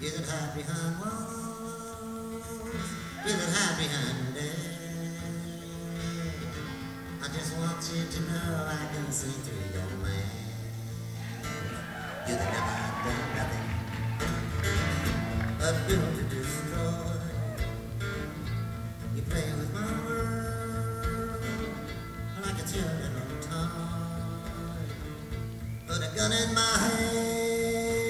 You can hide behind walls. You can hide behind death. I just want you to know I can see through your mask. You can never done nothing but build to destroy. You play with my world like a little toy. Put a gun in my hand.